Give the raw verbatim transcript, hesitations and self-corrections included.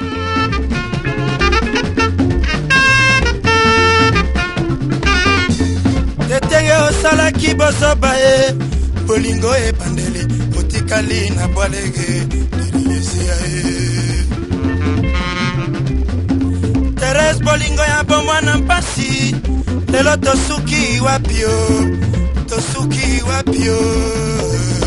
Tetenge osala kiboso bae bolingo e pandele motikali na bwalege deliesia e Teres bolingo ya bomwana mpasi lelo tosuki wapio tosuki wapio